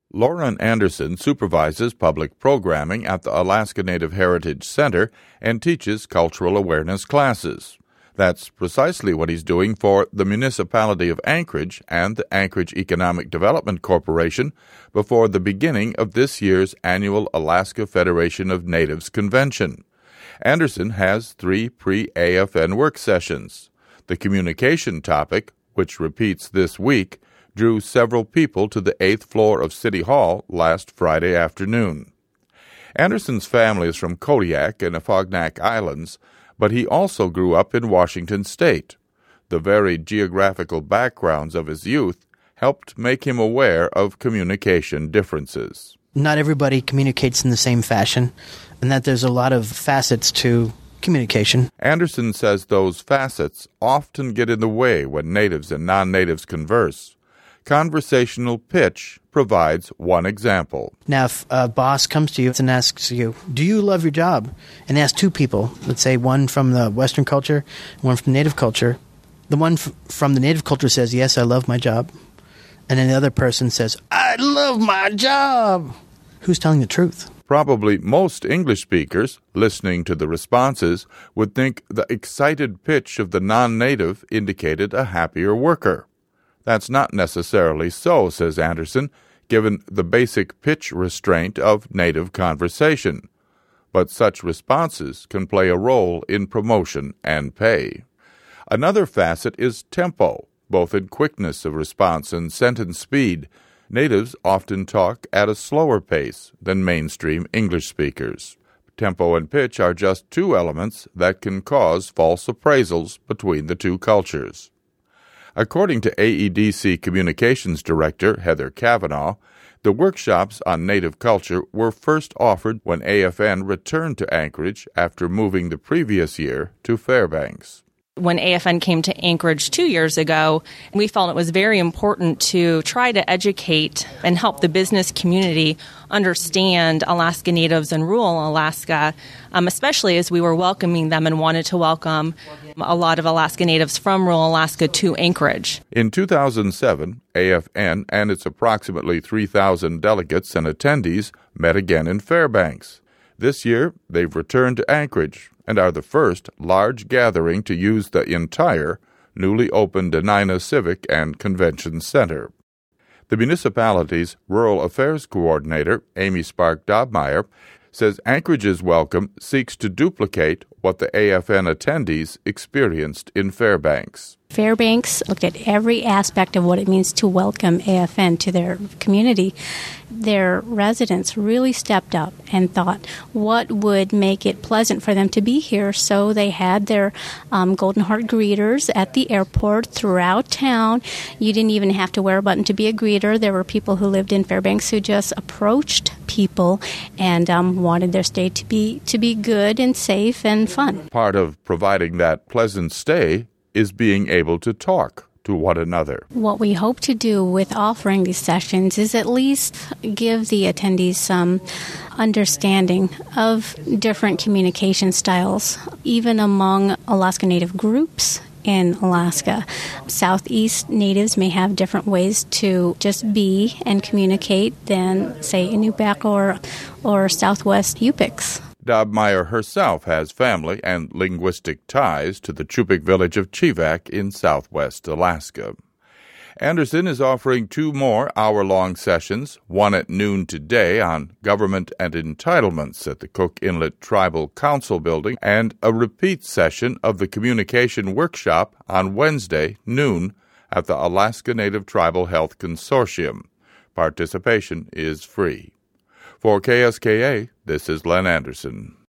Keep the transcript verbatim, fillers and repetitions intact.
Lauren Anderson supervises public programming at the Alaska Native Heritage Center and teaches cultural awareness classes. That's precisely what he's doing for the municipality of Anchorage and the Anchorage Economic Development Corporation before the beginning of this year's annual Alaska Federation of Natives Convention. Anderson has three pre-A F N work sessions. The communication topic, which repeats this week, drew several people to the eighth floor of City Hall last Friday afternoon. Anderson's family is from Kodiak and Afognak Islands, but he also grew up in Washington State. The varied geographical backgrounds of his youth helped make him aware of communication differences. Not everybody communicates in the same fashion, and that there's a lot of facets to communication. Anderson says those facets often get in the way when natives and non-natives converse. Conversational pitch provides one example. Now, if a boss comes to you and asks you, do you love your job? And asks two people, let's say one from the Western culture, one from the Native culture. The one f- from the Native culture says, yes, I love my job. And then the other person says, I love my job. Who's telling the truth? Probably most English speakers, listening to the responses, would think the excited pitch of the non-native indicated a happier worker. That's not necessarily so, says Anderson, given the basic pitch restraint of native conversation. But such responses can play a role in promotion and pay. Another facet is tempo, both in quickness of response and sentence speed. Natives often talk at a slower pace than mainstream English speakers. Tempo and pitch are just two elements that can cause false appraisals between the two cultures. According to A E D C Communications Director Heather Cavanaugh, the workshops on Native culture were first offered when A F N returned to Anchorage after moving the previous year to Fairbanks. When A F N came to Anchorage two years ago, we felt it was very important to try to educate and help the business community understand Alaska Natives and rural Alaska, um, especially as we were welcoming them and wanted to welcome a lot of Alaska Natives from rural Alaska to Anchorage. In two thousand seven, A F N and its approximately three thousand delegates and attendees met again in Fairbanks. This year, they've returned to Anchorage and are the first large gathering to use the entire newly opened Dena'ina Civic and Convention Center. The municipality's Rural Affairs Coordinator, Amy Spark-Dobmeyer, says Anchorage's welcome seeks to duplicate what the A F N attendees experienced in Fairbanks. Fairbanks looked at every aspect of what it means to welcome A F N to their community. Their residents really stepped up and thought what would make it pleasant for them to be here. So they had their um, Golden Heart greeters at the airport throughout town. You didn't even have to wear a button to be a greeter. There were people who lived in Fairbanks who just approached people and um, wanted their stay to be to be good and safe and fun. Part of providing that pleasant stay is being able to talk to one another. What we hope to do with offering these sessions is at least give the attendees some understanding of different communication styles, even among Alaska Native groups in Alaska. Southeast Natives may have different ways to just be and communicate than, say, Inupiaq or, or Southwest Yupiks. Dobmeyer herself has family and linguistic ties to the Chupik village of Chivak in southwest Alaska. Anderson is offering two more hour-long sessions, one at noon today on government and entitlements at the Cook Inlet Tribal Council building, and a repeat session of the communication workshop on Wednesday, noon, at the Alaska Native Tribal Health Consortium. Participation is free. For K S K A, this is Len Anderson.